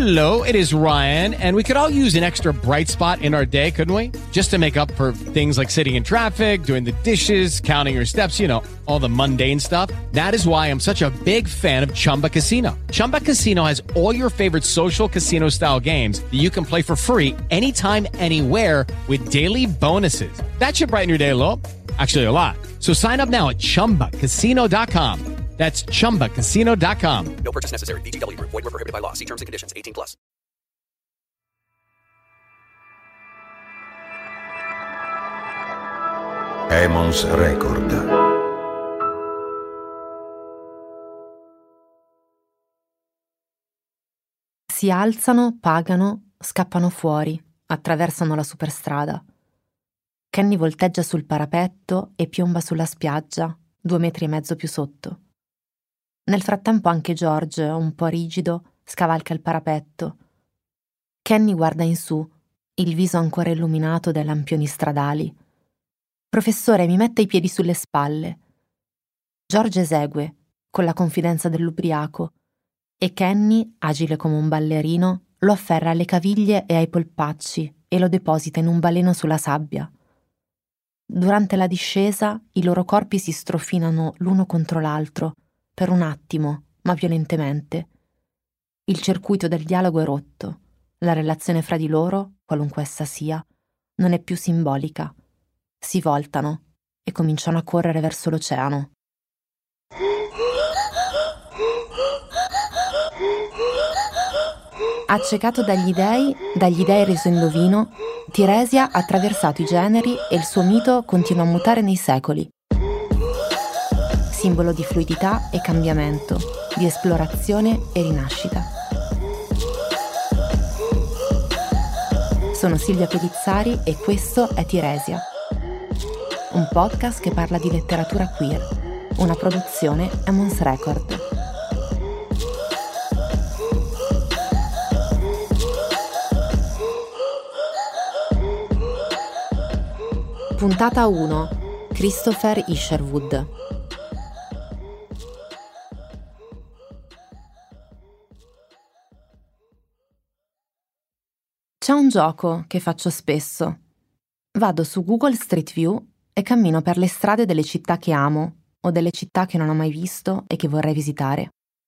Hello, it is Ryan, and we could all use an extra bright spot in our day, couldn't we? Just to make up for things like sitting in traffic, doing the dishes, counting your steps, you know, all the mundane stuff. That is why I'm such a big fan of Chumba Casino. Chumba Casino has all your favorite social casino-style games that you can play for free anytime, anywhere with daily bonuses. That should brighten your day a little. Actually, a lot. So sign up now at ChumbaCasino.com. That's ChumbaCasino.com. No purchase necessary. VGW Group. Void where prohibited by law. See terms and conditions. 18+. Amos Record. Si alzano, pagano, scappano fuori, attraversano la superstrada. Kenny volteggia sul parapetto e piomba sulla spiaggia, 2,5 metri più sotto. Nel frattempo anche George, un po' rigido, scavalca il parapetto. Kenny guarda in su, il viso ancora illuminato dai lampioni stradali. «Professore, mi metta i piedi sulle spalle». George esegue, con la confidenza dell'ubriaco, e Kenny, agile come un ballerino, lo afferra alle caviglie e ai polpacci e lo deposita in un baleno sulla sabbia. Durante la discesa, i loro corpi si strofinano l'uno contro l'altro, per un attimo, ma violentemente. Il circuito del dialogo è rotto. La relazione fra di loro, qualunque essa sia, non è più simbolica. Si voltano e cominciano a correre verso l'oceano. Accecato dagli dei reso indovino, Tiresia ha attraversato i generi e il suo mito continua a mutare nei secoli. Simbolo di fluidità e cambiamento, di esplorazione e rinascita. Sono Silvia Pellizzari e questo è Tiresia, un podcast che parla di letteratura queer, una produzione Amos Record. Puntata 1. Christopher Isherwood. C'è un gioco che faccio spesso. Vado su Google Street View e cammino per le strade delle città che amo o delle città che non ho mai visto e che vorrei visitare.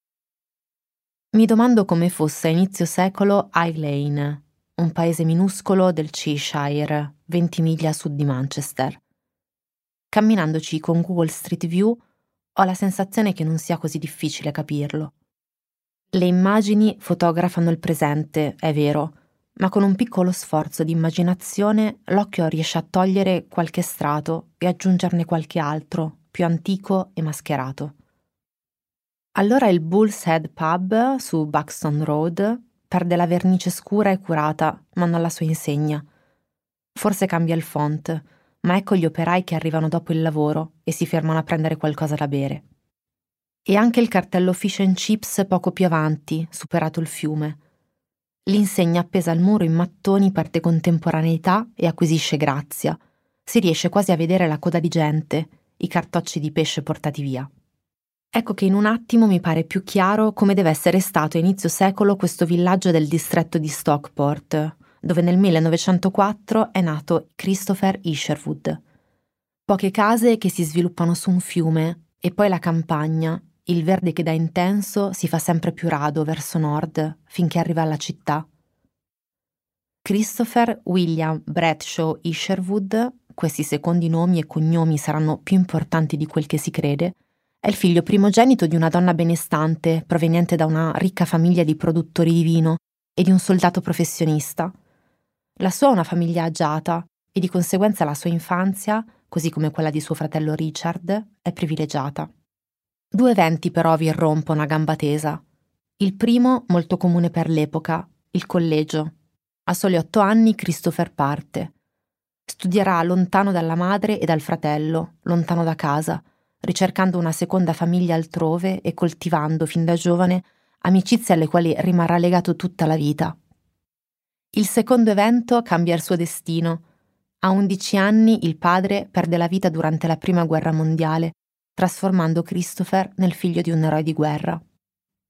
Mi domando come fosse a inizio secolo High Lane, un paese minuscolo del Cheshire, 20 miglia a sud di Manchester. Camminandoci con Google Street View ho la sensazione che non sia così difficile capirlo. Le immagini fotografano il presente, è vero, ma con un piccolo sforzo di immaginazione l'occhio riesce a togliere qualche strato e aggiungerne qualche altro, più antico e mascherato. Allora il Bull's Head Pub su Buxton Road perde la vernice scura e curata, ma non la sua insegna. Forse cambia il font, ma ecco gli operai che arrivano dopo il lavoro e si fermano a prendere qualcosa da bere. E anche il cartello Fish and Chips poco più avanti, superato il fiume. L'insegna appesa al muro in mattoni perde contemporaneità e acquisisce grazia. Si riesce quasi a vedere la coda di gente, i cartocci di pesce portati via. Ecco che in un attimo mi pare più chiaro come deve essere stato a inizio secolo questo villaggio del distretto di Stockport, dove nel 1904 è nato Christopher Isherwood. Poche case che si sviluppano su un fiume e poi la campagna, il verde che da intenso si fa sempre più rado verso nord finché arriva alla città. Christopher William Bradshaw Isherwood, questi secondi nomi e cognomi saranno più importanti di quel che si crede, è il figlio primogenito di una donna benestante proveniente da una ricca famiglia di produttori di vino e di un soldato professionista. La sua è una famiglia agiata e di conseguenza la sua infanzia, così come quella di suo fratello Richard, è privilegiata. 2 eventi però vi irrompono a gamba tesa. Il primo, molto comune per l'epoca, il collegio. A soli 8 anni Christopher parte. Studierà lontano dalla madre e dal fratello, lontano da casa, ricercando una seconda famiglia altrove e coltivando fin da giovane amicizie alle quali rimarrà legato tutta la vita. Il secondo evento cambia il suo destino. A 11 anni il padre perde la vita durante la Prima Guerra Mondiale, trasformando Christopher nel figlio di un eroe di guerra.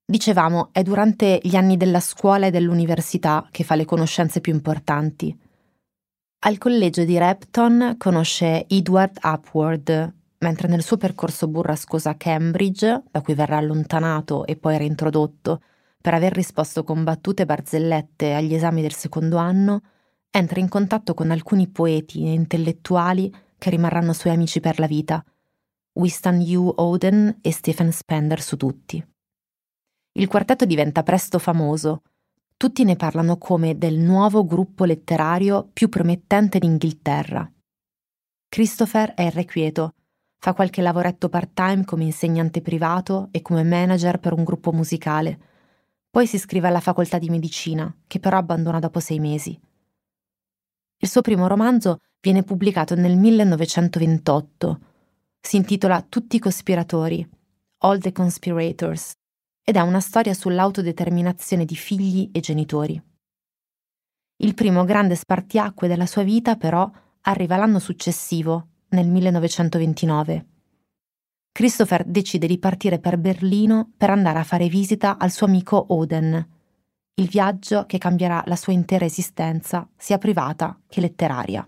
Dicevamo, è durante gli anni della scuola e dell'università che fa le conoscenze più importanti. Al collegio di Repton conosce Edward Upward, mentre nel suo percorso burrascoso a Cambridge, da cui verrà allontanato e poi reintrodotto per aver risposto con battute barzellette agli esami del secondo anno, entra in contatto con alcuni poeti e intellettuali che rimarranno suoi amici per la vita, Winston U. Oden e Stephen Spender su tutti. Il quartetto diventa presto famoso. Tutti ne parlano come del nuovo gruppo letterario più promettente d'Inghilterra. Christopher è irrequieto, fa qualche lavoretto part-time come insegnante privato e come manager per un gruppo musicale. Poi si iscrive alla facoltà di medicina, che però abbandona dopo 6 mesi. Il suo primo romanzo viene pubblicato nel 1928. Si intitola Tutti i cospiratori, All the Conspirators, ed è una storia sull'autodeterminazione di figli e genitori. Il primo grande spartiacque della sua vita, però, arriva l'anno successivo, nel 1929. Christopher decide di partire per Berlino per andare a fare visita al suo amico Oden, il viaggio che cambierà la sua intera esistenza, sia privata che letteraria.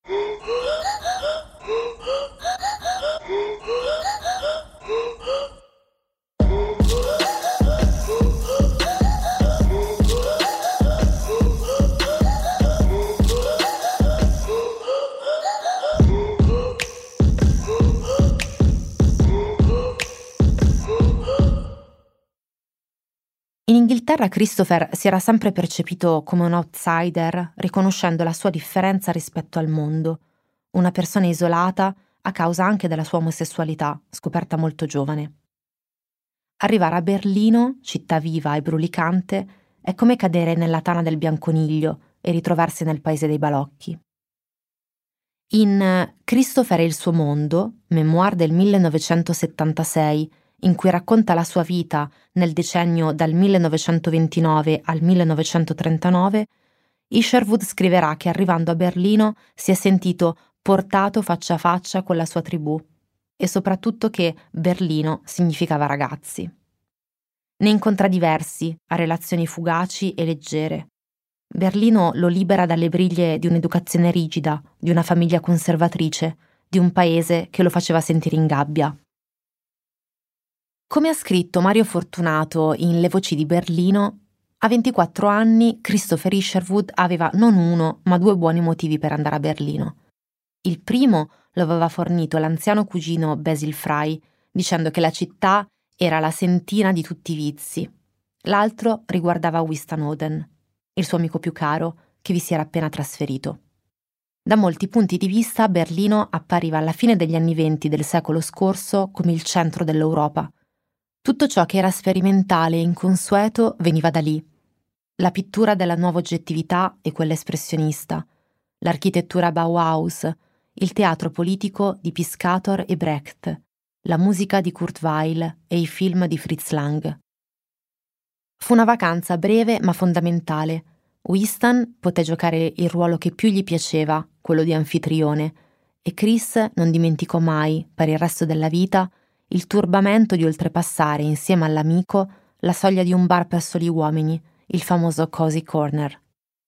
In Inghilterra Christopher si era sempre percepito come un outsider, riconoscendo la sua differenza rispetto al mondo, una persona isolata a causa anche della sua omosessualità, scoperta molto giovane. Arrivare a Berlino, città viva e brulicante, è come cadere nella tana del bianconiglio e ritrovarsi nel paese dei balocchi. In Christopher e il suo mondo, memoir del 1976, in cui racconta la sua vita nel decennio dal 1929 al 1939, Isherwood scriverà che arrivando a Berlino si è sentito portato faccia a faccia con la sua tribù e soprattutto che Berlino significava ragazzi. Ne incontra diversi, a relazioni fugaci e leggere. Berlino lo libera dalle briglie di un'educazione rigida, di una famiglia conservatrice, di un paese che lo faceva sentire in gabbia. Come ha scritto Mario Fortunato in Le voci di Berlino, a 24 anni Christopher Isherwood aveva non uno, ma 2 buoni motivi per andare a Berlino. Il primo lo aveva fornito l'anziano cugino Basil Fry, dicendo che la città era la sentina di tutti i vizi. L'altro riguardava Winston Oden, il suo amico più caro, che vi si era appena trasferito. Da molti punti di vista Berlino appariva alla fine degli anni '20 del secolo scorso come il centro dell'Europa. Tutto ciò che era sperimentale e inconsueto veniva da lì. La pittura della nuova oggettività e quella espressionista, l'architettura Bauhaus, il teatro politico di Piscator e Brecht, la musica di Kurt Weill e i film di Fritz Lang. Fu una vacanza breve ma fondamentale. Winston poté giocare il ruolo che più gli piaceva, quello di anfitrione, e Chris non dimenticò mai, per il resto della vita, il turbamento di oltrepassare insieme all'amico la soglia di un bar per soli uomini, il famoso Cozy Corner.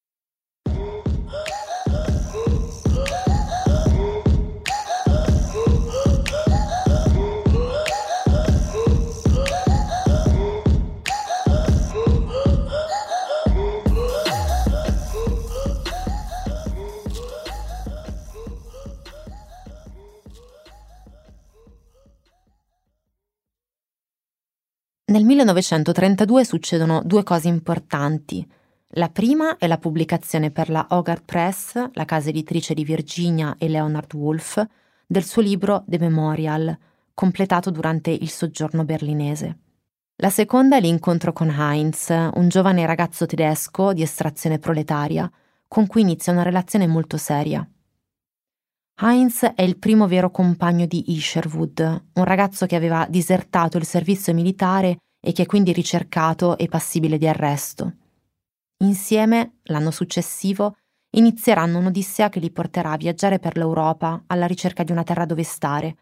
Nel 1932 succedono 2 cose importanti. La prima è la pubblicazione per la Hogarth Press, la casa editrice di Virginia e Leonard Woolf, del suo libro The Memorial, completato durante il soggiorno berlinese. La seconda è l'incontro con Heinz, un giovane ragazzo tedesco di estrazione proletaria, con cui inizia una relazione molto seria. Heinz è il primo vero compagno di Isherwood, un ragazzo che aveva disertato il servizio militare e che è quindi ricercato e passibile di arresto. Insieme, l'anno successivo, inizieranno un'odissea che li porterà a viaggiare per l'Europa alla ricerca di una terra dove stare,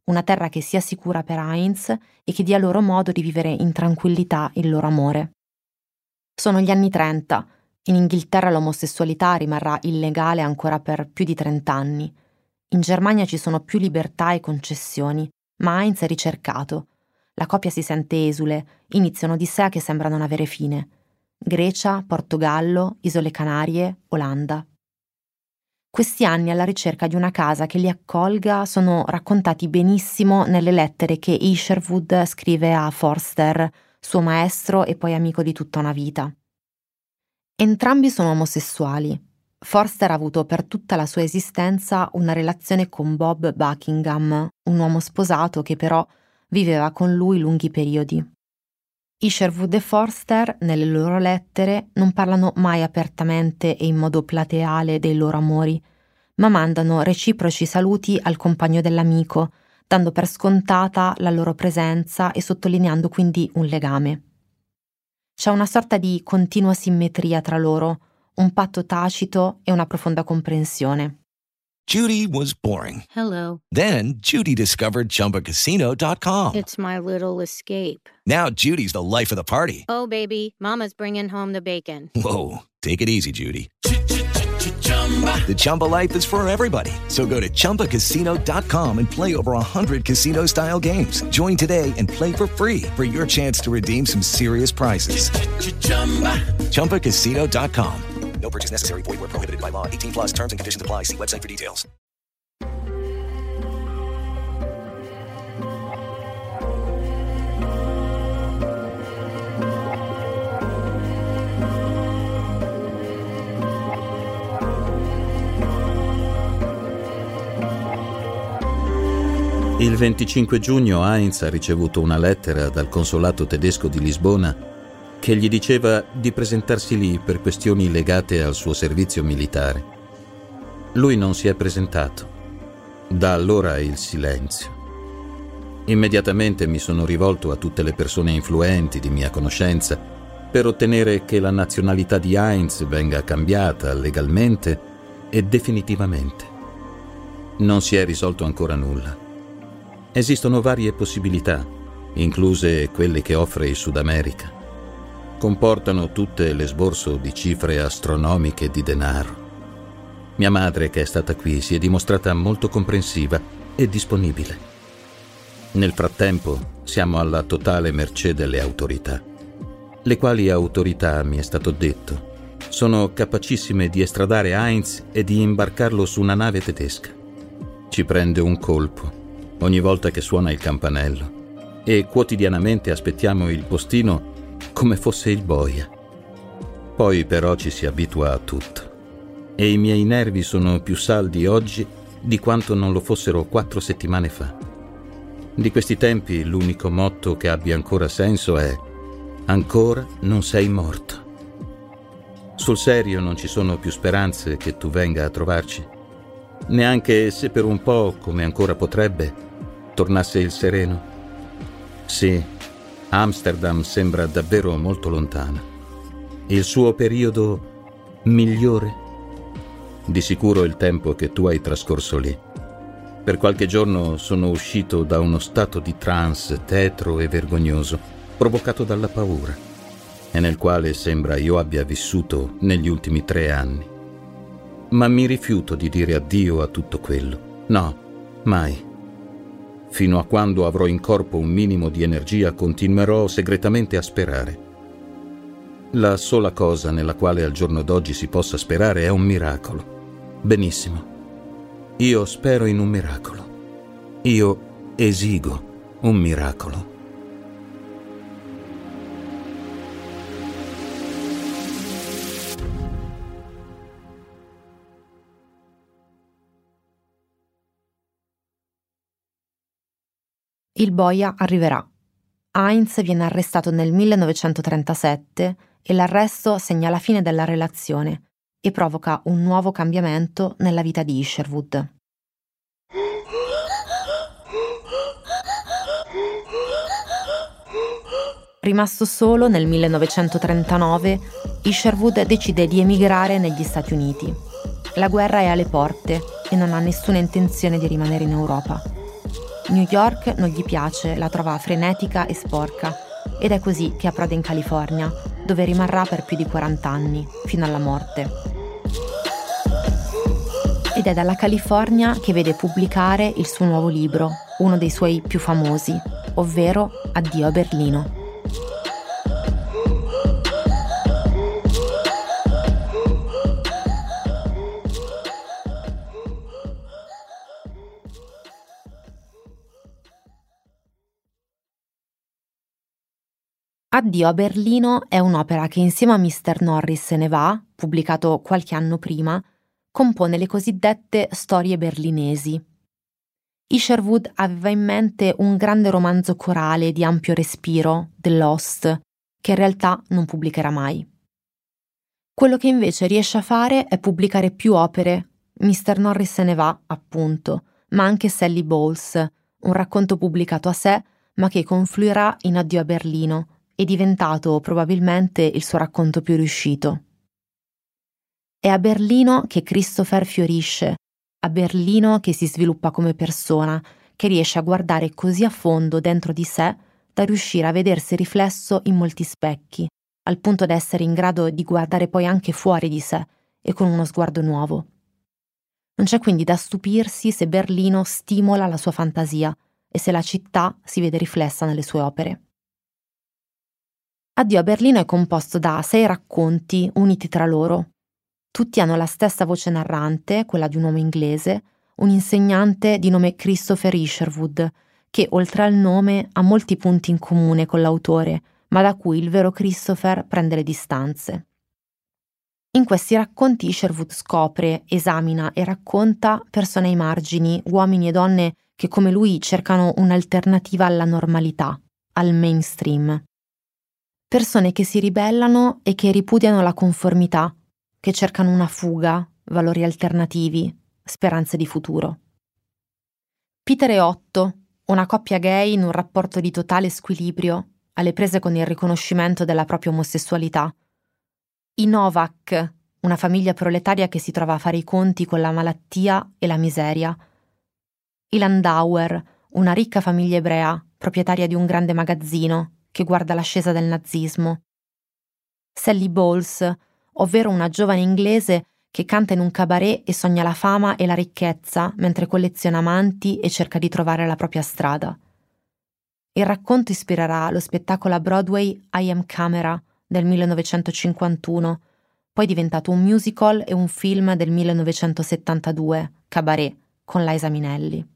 una terra che sia sicura per Heinz e che dia loro modo di vivere in tranquillità il loro amore. Sono gli anni 30. In Inghilterra l'omosessualità rimarrà illegale ancora per più di 30 anni. In Germania ci sono più libertà e concessioni, ma Heinz è ricercato. La coppia si sente esule, iniziano odissea che sembra non avere fine. Grecia, Portogallo, Isole Canarie, Olanda. Questi anni alla ricerca di una casa che li accolga sono raccontati benissimo nelle lettere che Isherwood scrive a Forster, suo maestro e poi amico di tutta una vita. Entrambi sono omosessuali. Forster ha avuto per tutta la sua esistenza una relazione con Bob Buckingham, un uomo sposato che però viveva con lui lunghi periodi. Isherwood e Forster, nelle loro lettere, non parlano mai apertamente e in modo plateale dei loro amori, ma mandano reciproci saluti al compagno dell'amico, dando per scontata la loro presenza e sottolineando quindi un legame. C'è una sorta di continua simmetria tra loro, un patto tacito e una profonda comprensione. Judy was boring. Hello. Then Judy discovered ChumbaCasino.com. It's my little escape. Now Judy's the life of the party. Oh, baby, mama's bringing home the bacon. Whoa, take it easy, Judy. The Chumba life is for everybody. So go to ChumbaCasino.com and play over 100 casino-style games. Join today and play for free for your chance to redeem some serious prizes. ChumbaCasino.com. No purchase necessary. Void where prohibited by law. 18 plus terms and conditions apply. See website for details. Il 25 giugno Heinz ha ricevuto una lettera dal consolato tedesco di Lisbona che gli diceva di presentarsi lì per questioni legate al suo servizio militare. Lui non si è presentato. Da allora il silenzio. Immediatamente mi sono rivolto a tutte le persone influenti di mia conoscenza per ottenere che la nazionalità di Heinz venga cambiata legalmente e definitivamente. Non si è risolto ancora nulla. Esistono varie possibilità, incluse quelle che offre il Sud America. Comportano tutte l'esborso di cifre astronomiche di denaro. Mia madre, che è stata qui, si è dimostrata molto comprensiva e disponibile. Nel frattempo siamo alla totale mercé delle autorità, le quali autorità, mi è stato detto, sono capacissime di estradare Heinz e di imbarcarlo su una nave tedesca. Ci prende un colpo ogni volta che suona il campanello e quotidianamente aspettiamo il postino come fosse il boia. Poi però ci si abitua a tutto e i miei nervi sono più saldi oggi di quanto non lo fossero 4 settimane fa. Di questi tempi l'unico motto che abbia ancora senso è: ancora non sei morto. Sul serio non ci sono più speranze che tu venga a trovarci, neanche se per un po', come ancora potrebbe, tornasse il sereno. Sì, Amsterdam sembra davvero molto lontana. Il suo periodo migliore? Di sicuro il tempo che tu hai trascorso lì. Per qualche giorno sono uscito da uno stato di trance tetro e vergognoso, provocato dalla paura, e nel quale sembra io abbia vissuto negli ultimi 3 anni. Ma mi rifiuto di dire addio a tutto quello. No, mai. Fino a quando avrò in corpo un minimo di energia continuerò segretamente a sperare. La sola cosa nella quale al giorno d'oggi si possa sperare è un miracolo. Benissimo. Io spero in un miracolo. Io esigo un miracolo. Il boia arriverà. Heinz viene arrestato nel 1937 e l'arresto segna la fine della relazione e provoca un nuovo cambiamento nella vita di Isherwood. Rimasto solo nel 1939, Isherwood decide di emigrare negli Stati Uniti. La guerra è alle porte e non ha nessuna intenzione di rimanere in Europa. New York non gli piace, la trova frenetica e sporca, ed è così che approda in California, dove rimarrà per più di 40 anni, fino alla morte. Ed è dalla California che vede pubblicare il suo nuovo libro, uno dei suoi più famosi, ovvero Addio a Berlino. Addio a Berlino è un'opera che insieme a Mr. Norris se ne va, pubblicato qualche anno prima, compone le cosiddette storie berlinesi. Isherwood aveva in mente un grande romanzo corale di ampio respiro, The Lost, che in realtà non pubblicherà mai. Quello che invece riesce a fare è pubblicare più opere. Mr. Norris se ne va, appunto, ma anche Sally Bowles, un racconto pubblicato a sé, ma che confluirà in Addio a Berlino, è diventato probabilmente il suo racconto più riuscito. È a Berlino che Christopher fiorisce, a Berlino che si sviluppa come persona, che riesce a guardare così a fondo dentro di sé da riuscire a vedersi riflesso in molti specchi, al punto da essere in grado di guardare poi anche fuori di sé e con uno sguardo nuovo. Non c'è quindi da stupirsi se Berlino stimola la sua fantasia e se la città si vede riflessa nelle sue opere. Addio a Berlino è composto da 6 racconti uniti tra loro. Tutti hanno la stessa voce narrante, quella di un uomo inglese, un insegnante di nome Christopher Isherwood, che oltre al nome ha molti punti in comune con l'autore, ma da cui il vero Christopher prende le distanze. In questi racconti Isherwood scopre, esamina e racconta persone ai margini, uomini e donne che come lui cercano un'alternativa alla normalità, al mainstream. Persone che si ribellano e che ripudiano la conformità, che cercano una fuga, valori alternativi, speranze di futuro. Peter e Otto, una coppia gay in un rapporto di totale squilibrio, alle prese con il riconoscimento della propria omosessualità. I Novak, una famiglia proletaria che si trova a fare i conti con la malattia e la miseria. I Landauer, una ricca famiglia ebrea, proprietaria di un grande magazzino, che guarda l'ascesa del nazismo. Sally Bowles, ovvero una giovane inglese che canta in un cabaret e sogna la fama e la ricchezza mentre colleziona amanti e cerca di trovare la propria strada. Il racconto ispirerà lo spettacolo a Broadway I Am Camera del 1951, poi diventato un musical e un film del 1972, Cabaret, con Liza Minnelli.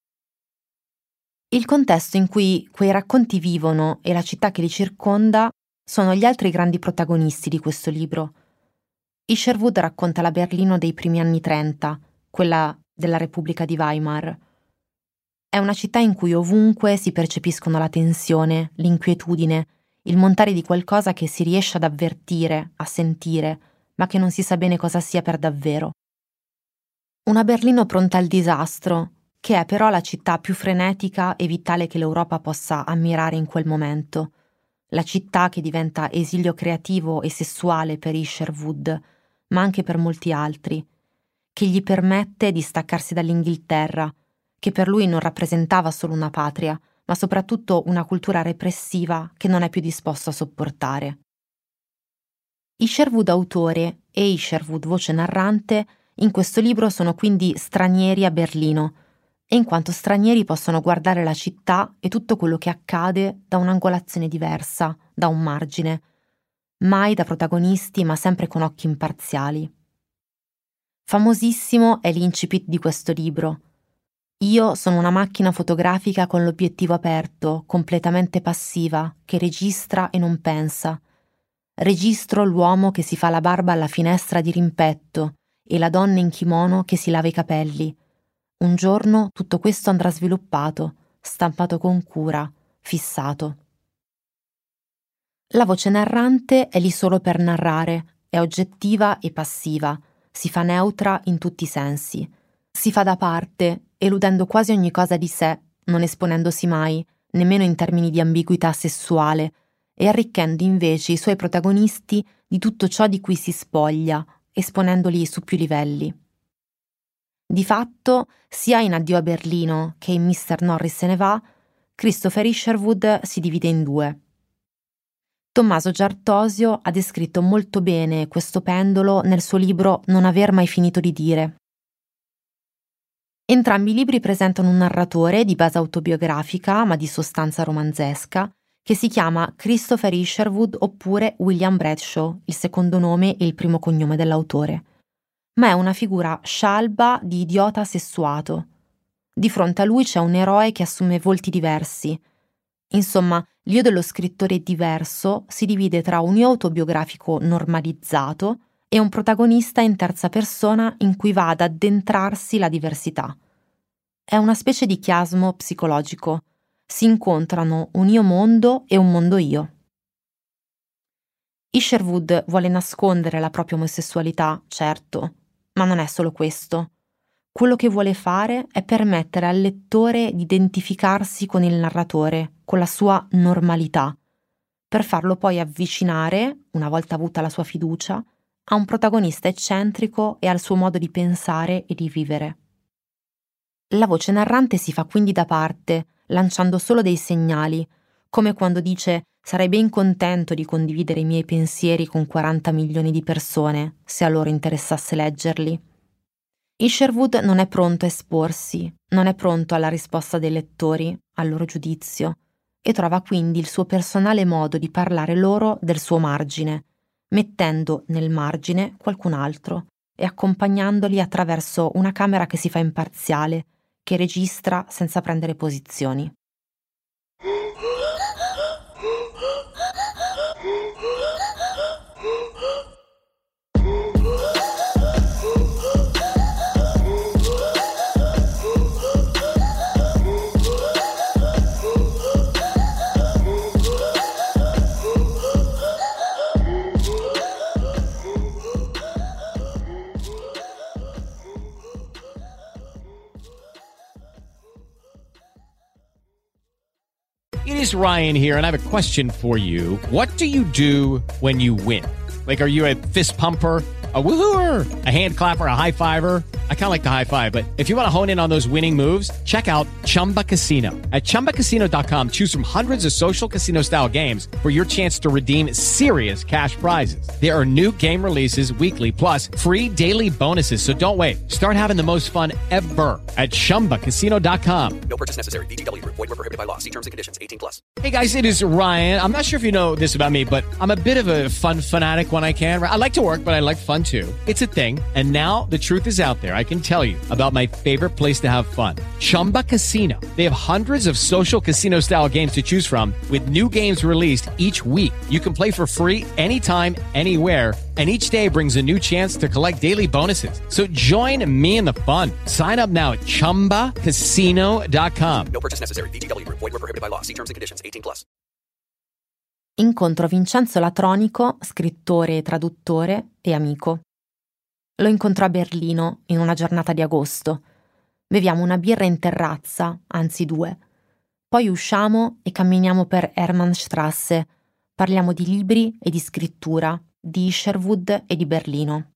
Il contesto in cui quei racconti vivono e la città che li circonda sono gli altri grandi protagonisti di questo libro. Isherwood racconta la Berlino dei primi anni 30, quella della Repubblica di Weimar. È una città in cui ovunque si percepiscono la tensione, l'inquietudine, il montare di qualcosa che si riesce ad avvertire, a sentire, ma che non si sa bene cosa sia per davvero. Una Berlino pronta al disastro, che è però la città più frenetica e vitale che l'Europa possa ammirare in quel momento. La città che diventa esilio creativo e sessuale per Isherwood, ma anche per molti altri, che gli permette di staccarsi dall'Inghilterra, che per lui non rappresentava solo una patria, ma soprattutto una cultura repressiva che non è più disposto a sopportare. Isherwood autore e Isherwood voce narrante in questo libro sono quindi stranieri a Berlino, e in quanto stranieri possono guardare la città e tutto quello che accade da un'angolazione diversa, da un margine, mai da protagonisti ma sempre con occhi imparziali. Famosissimo è l'incipit di questo libro. Io sono una macchina fotografica con l'obiettivo aperto, completamente passiva, che registra e non pensa. Registro l'uomo che si fa la barba alla finestra di rimpetto e la donna in kimono che si lava i capelli. Un giorno tutto questo andrà sviluppato, stampato con cura, fissato. La voce narrante è lì solo per narrare, è oggettiva e passiva, si fa neutra in tutti i sensi. Si fa da parte, eludendo quasi ogni cosa di sé, non esponendosi mai, nemmeno in termini di ambiguità sessuale, e arricchendo invece i suoi protagonisti di tutto ciò di cui si spoglia, esponendoli su più livelli. Di fatto, sia in Addio a Berlino che in Mr. Norris se ne va, Christopher Isherwood si divide in due. Tommaso Giartosio ha descritto molto bene questo pendolo nel suo libro Non aver mai finito di dire. Entrambi i libri presentano un narratore di base autobiografica ma di sostanza romanzesca che si chiama Christopher Isherwood oppure William Bradshaw, il secondo nome e il primo cognome dell'autore. Ma è una figura scialba di idiota sessuato. Di fronte a lui c'è un eroe che assume volti diversi. Insomma, l'io dello scrittore diverso si divide tra un io autobiografico normalizzato e un protagonista in terza persona in cui va ad addentrarsi la diversità. È una specie di chiasmo psicologico. Si incontrano un io mondo e un mondo io. Isherwood vuole nascondere la propria omosessualità, certo, ma non è solo questo. Quello che vuole fare è permettere al lettore di identificarsi con il narratore, con la sua normalità, per farlo poi avvicinare, una volta avuta la sua fiducia, a un protagonista eccentrico e al suo modo di pensare e di vivere. La voce narrante si fa quindi da parte, lanciando solo dei segnali, come quando dice «sarei ben contento di condividere i miei pensieri con 40 milioni di persone, se a loro interessasse leggerli». Isherwood non è pronto a esporsi, non è pronto alla risposta dei lettori, al loro giudizio, e trova quindi il suo personale modo di parlare loro del suo margine, mettendo nel margine qualcun altro e accompagnandoli attraverso una camera che si fa imparziale, che registra senza prendere posizioni. It is Ryan here, and I have a question for you. What do you do when you win? Like, are you a fist pumper, a woohooer, a hand clapper, a high fiver? I kind of like the high five, but if you want to hone in on those winning moves, check out Chumba Casino. At ChumbaCasino.com, choose from hundreds of social casino style games for your chance to redeem serious cash prizes. There are new game releases weekly, plus free daily bonuses. So don't wait. Start having the most fun ever at ChumbaCasino.com. No purchase necessary. VGW Group. Void were prohibited by law. See terms and conditions. 18+. Hey guys, it is Ryan. I'm not sure if you know this about me, but I'm a bit of a fun fanatic when I can. I like to work, but I like fun too. It's a thing. And now the truth is out there. I can tell you about my favorite place to have fun. Chumba Casino. They have hundreds of social casino style games to choose from with new games released each week. You can play for free anytime, anywhere. And each day brings a new chance to collect daily bonuses. So join me in the fun. Sign up now at ChumbaCasino.com. No purchase necessary. VGW Group. Void were prohibited by law. See terms and conditions. 18+. Incontro Vincenzo Latronico, scrittore e traduttore e amico. Lo incontro a Berlino in una giornata di agosto. Beviamo una birra in terrazza, anzi 2. Poi usciamo e camminiamo per Hermannstrasse. Parliamo di libri e di scrittura, di Isherwood e di Berlino.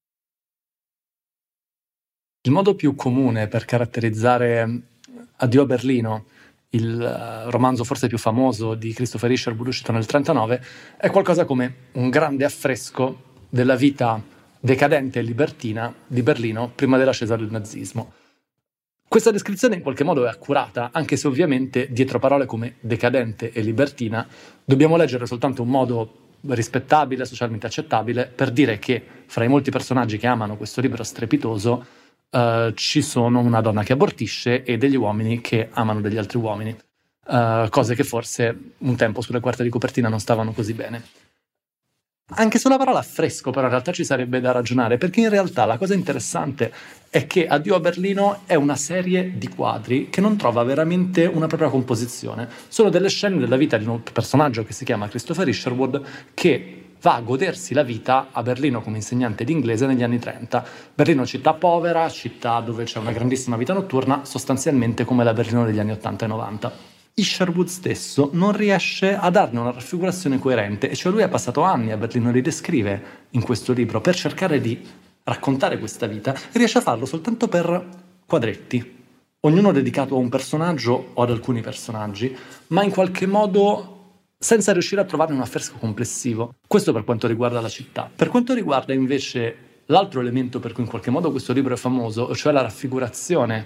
Il modo più comune per caratterizzare Addio a Berlino, il romanzo forse più famoso di Christopher Isherwood uscito nel 1939, è qualcosa come un grande affresco della vita decadente e libertina di Berlino prima dell'ascesa del nazismo. Questa descrizione in qualche modo è accurata, anche se ovviamente dietro parole come decadente e libertina dobbiamo leggere soltanto un modo rispettabile, socialmente accettabile, per dire che fra i molti personaggi che amano questo libro strepitoso ci sono una donna che abortisce e degli uomini che amano degli altri uomini, cose che forse un tempo sulle quarte di copertina non stavano così bene. Anche sulla parola affresco però in realtà ci sarebbe da ragionare, perché in realtà la cosa interessante è che Addio a Berlino è una serie di quadri che non trova veramente una propria composizione. Sono delle scene della vita di un personaggio che si chiama Christopher Isherwood, che va a godersi la vita a Berlino come insegnante di inglese negli anni 30. Berlino città povera, città dove c'è una grandissima vita notturna, sostanzialmente come la Berlino degli anni 80 e 90. Isherwood stesso non riesce a darne una raffigurazione coerente, e cioè lui ha passato anni a Berlino, li descrive in questo libro, per cercare di raccontare questa vita, e riesce a farlo soltanto per quadretti, ognuno dedicato a un personaggio o ad alcuni personaggi, ma in qualche modo senza riuscire a trovare un affresco complessivo. Questo per quanto riguarda la città. Per quanto riguarda invece l'altro elemento per cui in qualche modo questo libro è famoso, cioè la raffigurazione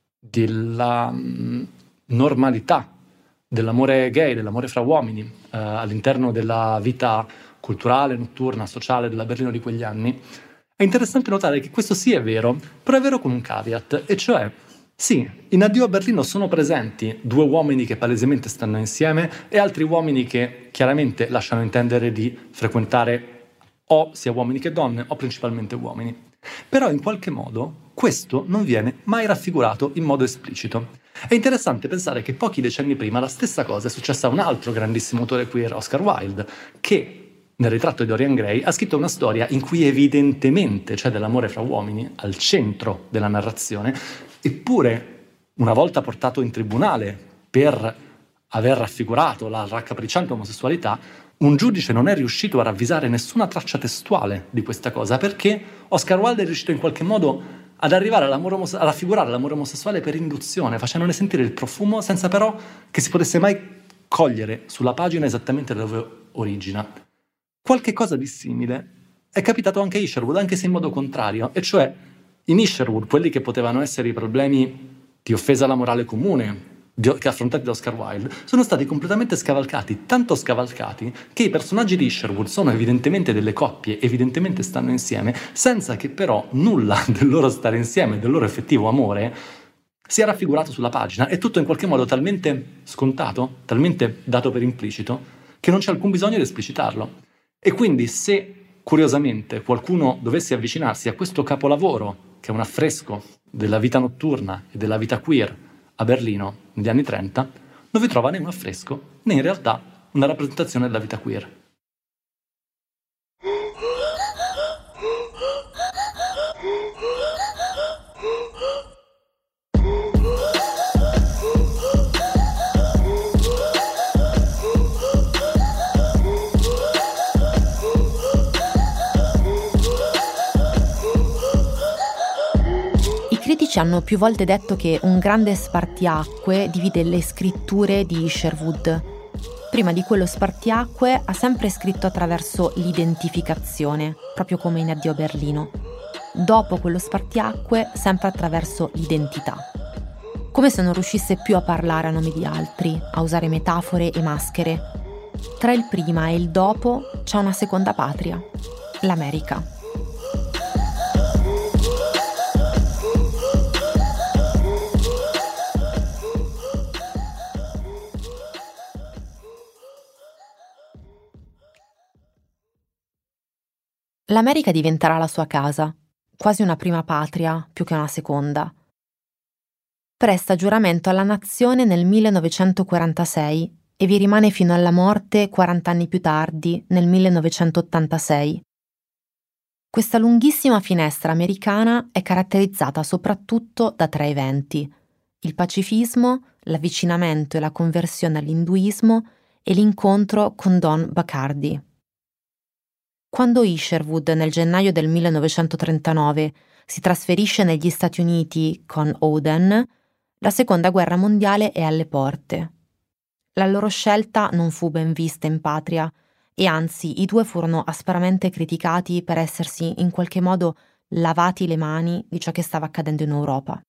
della normalità dell'amore gay, dell'amore fra uomini all'interno della vita culturale, notturna, sociale della Berlino di quegli anni, è interessante notare che questo sì è vero, però è vero con un caveat, e cioè sì, in Addio a Berlino sono presenti due uomini che palesemente stanno insieme e altri uomini che chiaramente lasciano intendere di frequentare o sia uomini che donne o principalmente uomini. Però in qualche modo questo non viene mai raffigurato in modo esplicito. È interessante pensare che pochi decenni prima la stessa cosa è successa a un altro grandissimo autore queer, Oscar Wilde, che nel ritratto di Dorian Gray ha scritto una storia in cui evidentemente c'è dell'amore fra uomini al centro della narrazione, eppure una volta portato in tribunale per aver raffigurato la raccapricciante omosessualità, un giudice non è riuscito a ravvisare nessuna traccia testuale di questa cosa, perché Oscar Wilde è riuscito in qualche modo ad arrivare a raffigurare l'amore omosessuale per induzione, facendone sentire il profumo senza però che si potesse mai cogliere sulla pagina esattamente da dove origina. Qualche cosa di simile è capitato anche a Isherwood, anche se in modo contrario, e cioè in Isherwood quelli che potevano essere i problemi di offesa alla morale comune che affrontati da Oscar Wilde sono stati completamente scavalcati, tanto scavalcati che i personaggi di Isherwood sono evidentemente delle coppie, evidentemente stanno insieme, senza che però nulla del loro stare insieme, del loro effettivo amore sia raffigurato sulla pagina. È tutto in qualche modo talmente scontato, talmente dato per implicito, che non c'è alcun bisogno di esplicitarlo. E quindi se curiosamente qualcuno dovesse avvicinarsi a questo capolavoro, che è un affresco della vita notturna e della vita queer a Berlino negli anni 30, non vi trova né un affresco né in realtà una rappresentazione della vita queer. Ci hanno più volte detto che un grande spartiacque divide le scritture di Isherwood. Prima di quello spartiacque ha sempre scritto attraverso l'identificazione, proprio come in Addio a Berlino. Dopo quello spartiacque sempre attraverso l'identità. Come se non riuscisse più a parlare a nome di altri, a usare metafore e maschere. Tra il prima e il dopo c'è una seconda patria, l'America. L'America diventerà la sua casa, quasi una prima patria più che una seconda. Presta giuramento alla nazione nel 1946 e vi rimane fino alla morte 40 anni più tardi, nel 1986. Questa lunghissima finestra americana è caratterizzata soprattutto da 3 eventi: il pacifismo, l'avvicinamento e la conversione all'induismo e l'incontro con Don Bacardi. Quando Isherwood nel gennaio del 1939 si trasferisce negli Stati Uniti con Auden, la Seconda Guerra Mondiale è alle porte. La loro scelta non fu ben vista in patria e anzi i due furono aspramente criticati per essersi in qualche modo lavati le mani di ciò che stava accadendo in Europa.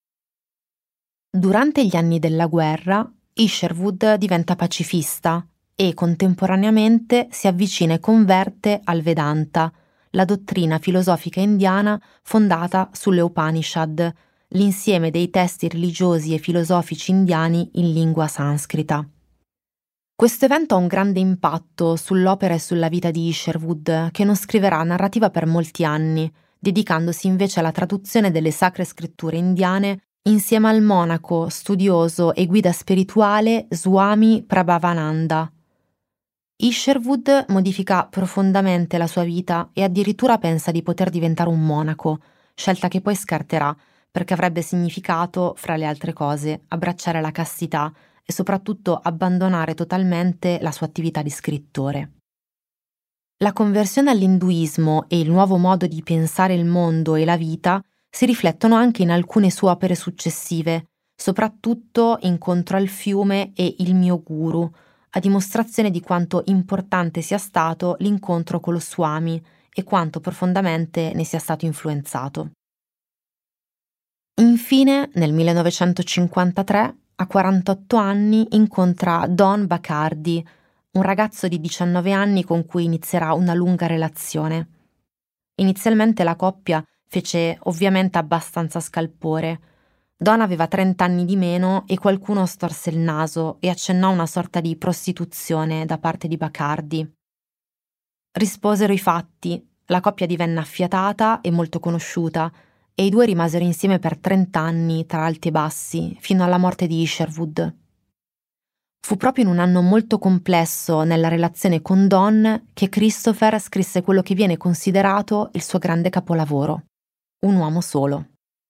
Durante gli anni della guerra, Isherwood diventa pacifista e contemporaneamente si avvicina e converte al Vedanta, la dottrina filosofica indiana fondata sulle Upanishad, l'insieme dei testi religiosi e filosofici indiani in lingua sanscrita. Questo evento ha un grande impatto sull'opera e sulla vita di Isherwood, che non scriverà narrativa per molti anni, dedicandosi invece alla traduzione delle sacre scritture indiane insieme al monaco, studioso e guida spirituale Swami Prabhavananda. Isherwood modifica profondamente la sua vita e addirittura pensa di poter diventare un monaco, scelta che poi scarterà perché avrebbe significato, fra le altre cose, abbracciare la castità e soprattutto abbandonare totalmente la sua attività di scrittore. La conversione all'induismo e il nuovo modo di pensare il mondo e la vita si riflettono anche in alcune sue opere successive, soprattutto Incontro al fiume e Il mio guru, a dimostrazione di quanto importante sia stato l'incontro con lo Swami e quanto profondamente ne sia stato influenzato. Infine, nel 1953, a 48 anni, incontra Don Bacardi, un ragazzo di 19 anni con cui inizierà una lunga relazione. Inizialmente la coppia fece ovviamente abbastanza scalpore. Don aveva 30 anni di meno e qualcuno storse il naso e accennò una sorta di prostituzione da parte di Bacardi. Risposero i fatti, la coppia divenne affiatata e molto conosciuta e i due rimasero insieme per 30 anni tra alti e bassi, fino alla morte di Isherwood. Fu proprio in un anno molto complesso nella relazione con Don che Christopher scrisse quello che viene considerato il suo grande capolavoro, Un uomo solo.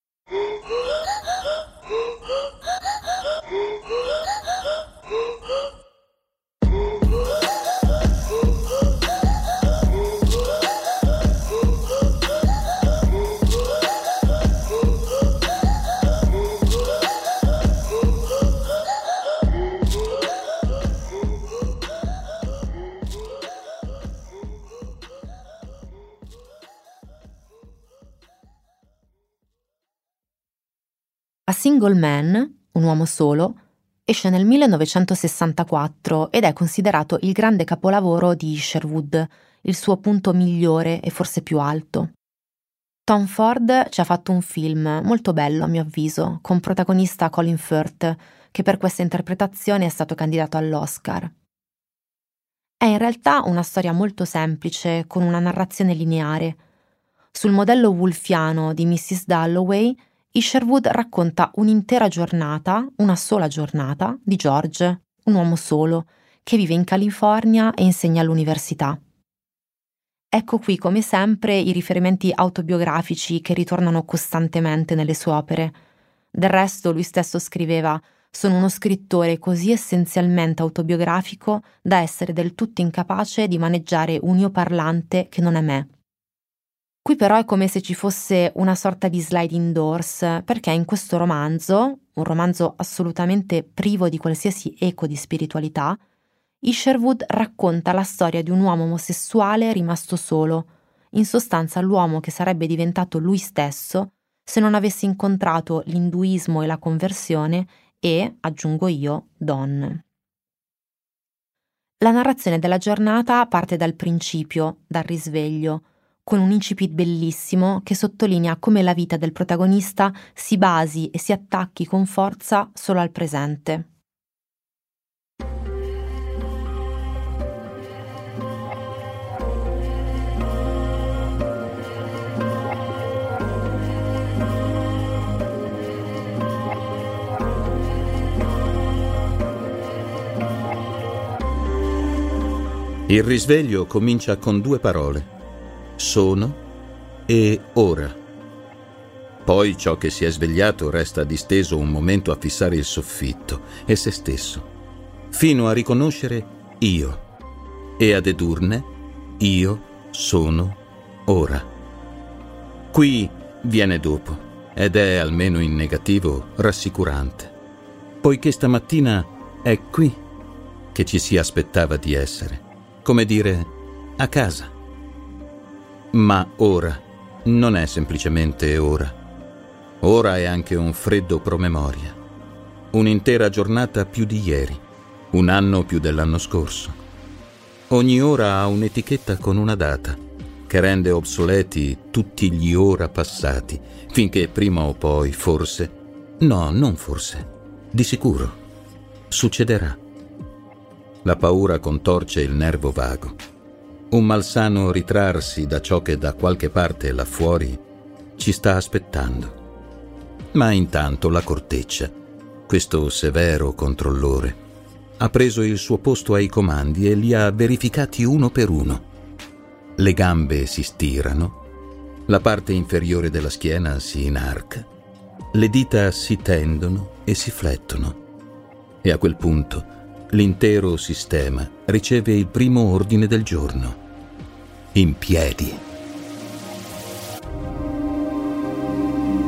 A Single Man, Un uomo solo, esce nel 1964 ed è considerato il grande capolavoro di Isherwood, il suo punto migliore e forse più alto. Tom Ford ci ha fatto un film molto bello a mio avviso, con protagonista Colin Firth, che per questa interpretazione è stato candidato all'Oscar. È in realtà una storia molto semplice, con una narrazione lineare. Sul modello woolfiano di Mrs. Dalloway, Isherwood racconta un'intera giornata, una sola giornata, di George, un uomo solo, che vive in California e insegna all'università. Ecco qui, come sempre, i riferimenti autobiografici che ritornano costantemente nelle sue opere. Del resto, lui stesso scriveva: «Sono uno scrittore così essenzialmente autobiografico da essere del tutto incapace di maneggiare un io parlante che non è me». Qui però è come se ci fosse una sorta di sliding doors, perché in questo romanzo, un romanzo assolutamente privo di qualsiasi eco di spiritualità, Isherwood racconta la storia di un uomo omosessuale rimasto solo, in sostanza l'uomo che sarebbe diventato lui stesso se non avesse incontrato l'induismo e la conversione e, aggiungo io, Don. La narrazione della giornata parte dal principio, dal risveglio, con un incipit bellissimo che sottolinea come la vita del protagonista si basi e si attacchi con forza solo al presente. Il risveglio comincia con due parole: sono e ora. Poi ciò che si è svegliato resta disteso un momento a fissare il soffitto e se stesso, fino a riconoscere io e a dedurne io sono ora. Qui viene dopo ed è, almeno in negativo, rassicurante, poiché stamattina è qui che ci si aspettava di essere, come dire, a casa. Ma ora non è semplicemente ora. Ora è anche un freddo promemoria. Un'intera giornata più di ieri, un anno più dell'anno scorso. Ogni ora ha un'etichetta con una data, che rende obsoleti tutti gli ora passati, finché prima o poi, forse, no, non forse, di sicuro, succederà. La paura contorce il nervo vago. Un malsano ritrarsi da ciò che da qualche parte là fuori ci sta aspettando. Ma intanto la corteccia, questo severo controllore, ha preso il suo posto ai comandi e li ha verificati uno per uno. Le gambe si stirano, la parte inferiore della schiena si inarca, le dita si tendono e si flettono. E a quel punto l'intero sistema riceve il primo ordine del giorno: in piedi.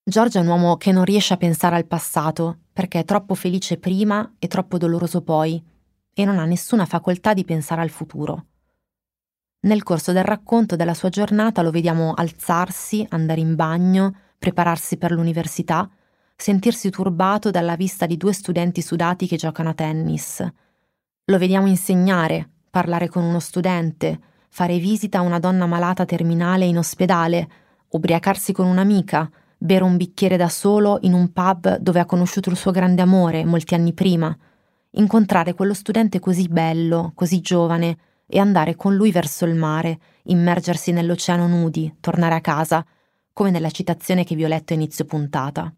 George è un uomo che non riesce a pensare al passato perché è troppo felice prima e troppo doloroso poi, e non ha nessuna facoltà di pensare al futuro. Nel corso del racconto della sua giornata lo vediamo alzarsi, andare in bagno, prepararsi per l'università, sentirsi turbato dalla vista di 2 studenti sudati che giocano a tennis. Lo vediamo insegnare, parlare con uno studente, fare visita a una donna malata terminale in ospedale, ubriacarsi con un'amica, bere un bicchiere da solo in un pub dove ha conosciuto il suo grande amore molti anni prima, incontrare quello studente così bello, così giovane, e andare con lui verso il mare, immergersi nell'oceano nudi, tornare a casa, come nella citazione che vi ho letto a inizio puntata.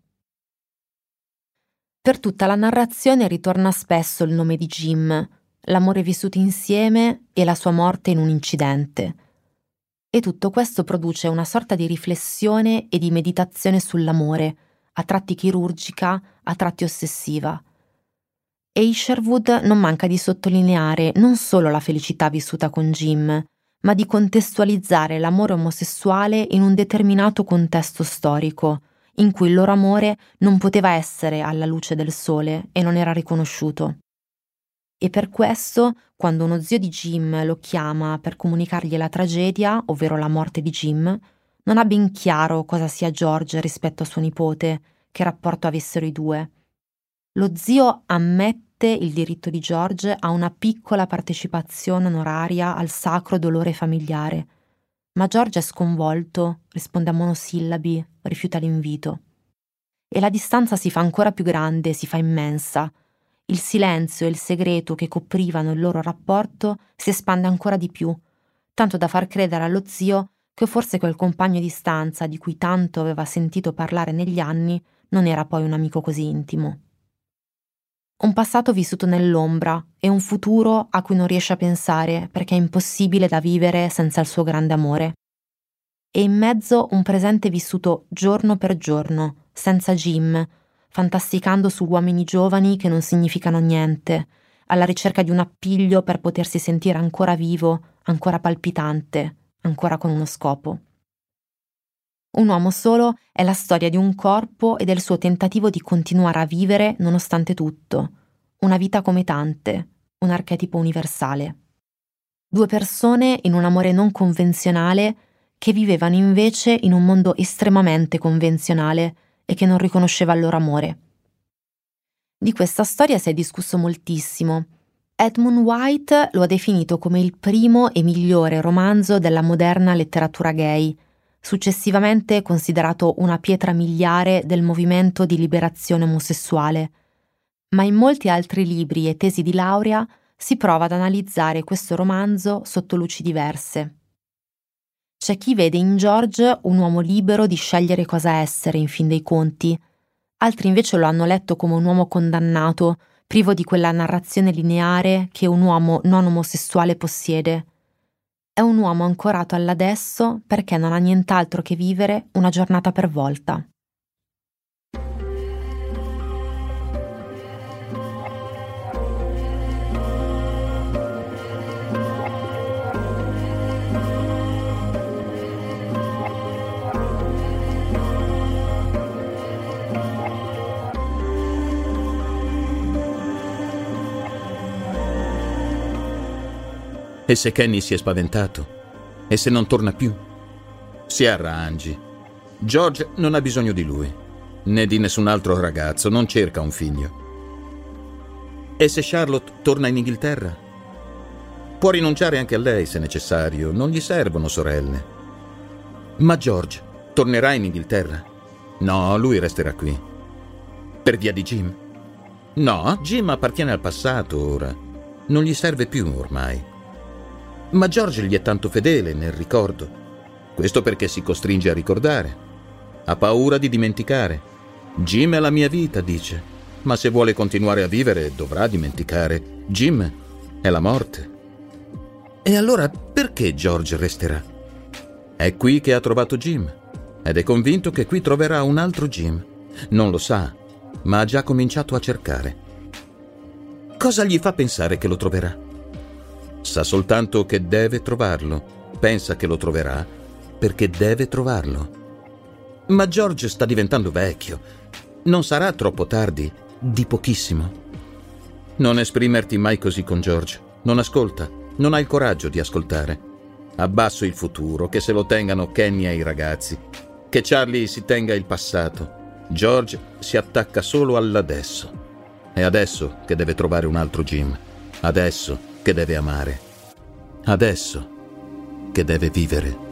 Per tutta la narrazione ritorna spesso il nome di Jim, l'amore vissuto insieme e la sua morte in un incidente. E tutto questo produce una sorta di riflessione e di meditazione sull'amore, a tratti chirurgica, a tratti ossessiva. E Isherwood non manca di sottolineare non solo la felicità vissuta con Jim, ma di contestualizzare l'amore omosessuale in un determinato contesto storico, in cui il loro amore non poteva essere alla luce del sole e non era riconosciuto. E per questo, quando uno zio di Jim lo chiama per comunicargli la tragedia, ovvero la morte di Jim, non ha ben chiaro cosa sia George rispetto a suo nipote, che rapporto avessero i due. Lo zio ammette il diritto di George a una piccola partecipazione onoraria al sacro dolore familiare, ma George è sconvolto, risponde a monosillabi, rifiuta l'invito. E la distanza si fa ancora più grande, si fa immensa. Il silenzio e il segreto che coprivano il loro rapporto si espande ancora di più, tanto da far credere allo zio che forse quel compagno di stanza di cui tanto aveva sentito parlare negli anni non era poi un amico così intimo. Un passato vissuto nell'ombra e un futuro a cui non riesce a pensare perché è impossibile da vivere senza il suo grande amore. E in mezzo un presente vissuto giorno per giorno, senza Jim, fantasticando su uomini giovani che non significano niente, alla ricerca di un appiglio per potersi sentire ancora vivo, ancora palpitante, ancora con uno scopo. Un uomo solo è la storia di un corpo e del suo tentativo di continuare a vivere nonostante tutto. Una vita come tante, un archetipo universale. 2 persone in un amore non convenzionale che vivevano invece in un mondo estremamente convenzionale e che non riconosceva il loro amore. Di questa storia si è discusso moltissimo. Edmund White lo ha definito come il primo e migliore romanzo della moderna letteratura gay, successivamente considerato una pietra miliare del movimento di liberazione omosessuale. Ma in molti altri libri e tesi di laurea si prova ad analizzare questo romanzo sotto luci diverse. C'è chi vede in George un uomo libero di scegliere cosa essere in fin dei conti, altri invece lo hanno letto come un uomo condannato, privo di quella narrazione lineare che un uomo non omosessuale possiede. È un uomo ancorato all'adesso perché non ha nient'altro che vivere una giornata per volta. E se Kenny si è spaventato? E se non torna più? Si arrangi. George non ha bisogno di lui, né di nessun altro ragazzo, non cerca un figlio. E se Charlotte torna in Inghilterra? Può rinunciare anche a lei se necessario, non gli servono sorelle. Ma George tornerà in Inghilterra? No, lui resterà qui. Per via di Jim? No, Jim appartiene al passato ora. Non gli serve più ormai. Ma George gli è tanto fedele nel ricordo. Questo perché si costringe a ricordare. Ha paura di dimenticare. Jim è la mia vita, dice. Ma se vuole continuare a vivere, dovrà dimenticare. Jim è la morte. E allora perché George resterà? È qui che ha trovato Jim. Ed è convinto che qui troverà un altro Jim. Non lo sa, ma ha già cominciato a cercare. Cosa gli fa pensare che lo troverà? Sa soltanto che deve trovarlo. Pensa che lo troverà perché deve trovarlo. Ma George sta diventando vecchio. Non sarà troppo tardi, di pochissimo. Non esprimerti mai così con George. Non ascolta, non ha il coraggio di ascoltare. Abbasso il futuro, che se lo tengano Kenny e i ragazzi. Che Charlie si tenga il passato. George si attacca solo all'adesso. È adesso che deve trovare un altro Jim. Adesso che deve amare. Adesso che deve vivere.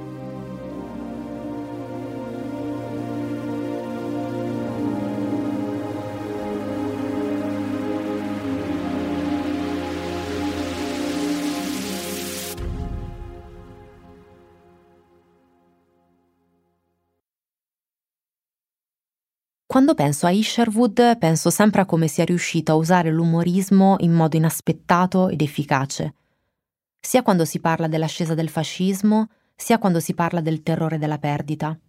Quando penso a Isherwood, penso sempre a come sia riuscito a usare l'umorismo in modo inaspettato ed efficace, sia quando si parla dell'ascesa del fascismo, sia quando si parla del terrore della perdita.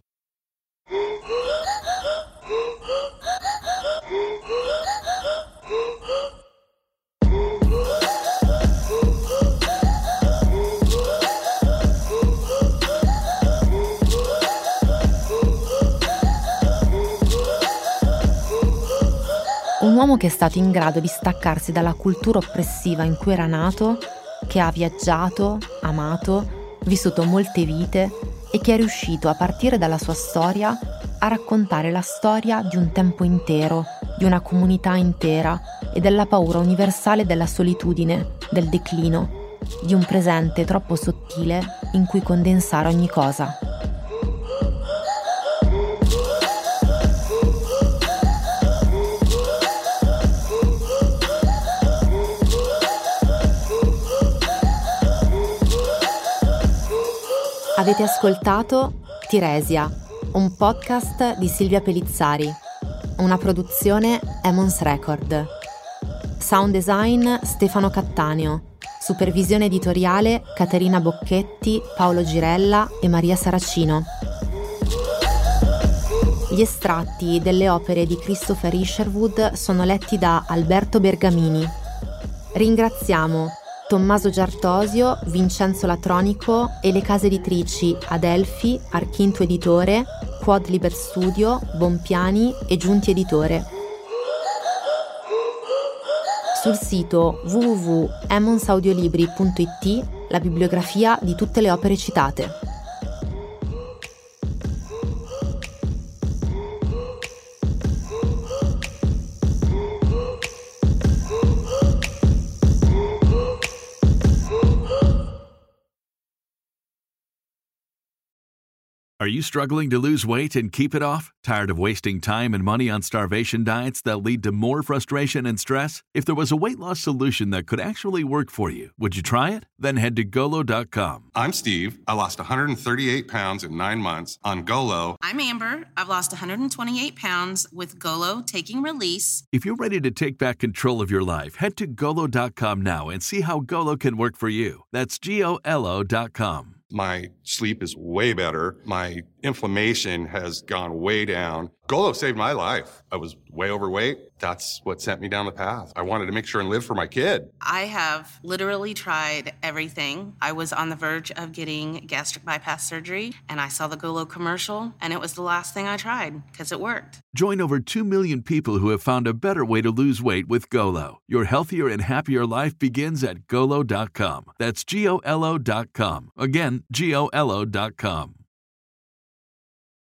Un uomo che è stato in grado di staccarsi dalla cultura oppressiva in cui era nato, che ha viaggiato, amato, vissuto molte vite e che è riuscito a partire dalla sua storia a raccontare la storia di un tempo intero, di una comunità intera e della paura universale della solitudine, del declino, di un presente troppo sottile in cui condensare ogni cosa. Avete ascoltato Tiresia, un podcast di Silvia Pellizzari, una produzione Emons Record. Sound design Stefano Cattaneo, supervisione editoriale Caterina Bocchetti, Paolo Girella e Maria Saracino. Gli estratti delle opere di Christopher Isherwood sono letti da Alberto Bergamini. Ringraziamo Tommaso Giartosio, Vincenzo Latronico e le case editrici Adelphi, Archinto Editore, Quad Liber Studio, Bompiani e Giunti Editore. Sul sito www.emonsaudiolibri.it la bibliografia di tutte le opere citate. Are you struggling to lose weight and keep it off? Tired of wasting time and money on starvation diets that lead to more frustration and stress? If there was a weight loss solution that could actually work for you, would you try it? Then head to Golo.com. I'm Steve. I lost 138 pounds in 9 months on Golo. I'm Amber. I've lost 128 pounds with Golo Taking Release. If you're ready to take back control of your life, head to Golo.com now and see how Golo can work for you. That's GOLO.com. My sleep is way better. My inflammation has gone way down. Golo saved my life. I was way overweight. That's what sent me down the path. I wanted to make sure and live for my kid. I have literally tried everything. I was on the verge of getting gastric bypass surgery, and I saw the Golo commercial, and it was the last thing I tried because it worked. Join over 2 million people who have found a better way to lose weight with Golo. Your healthier and happier life begins at Golo.com. That's GOLO.com. Again, GOLO.com.